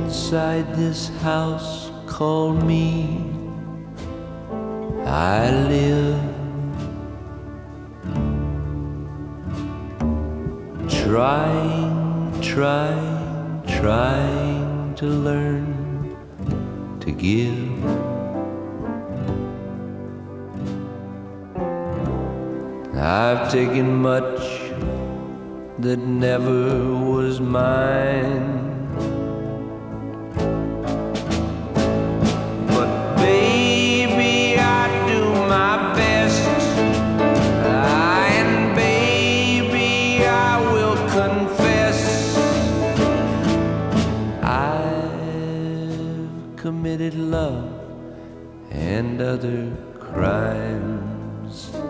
inside this house called me. I live trying to learn to give. I've taken much that never was mine, but baby, I do my best, and baby, I will confess I've committed love and other crimes.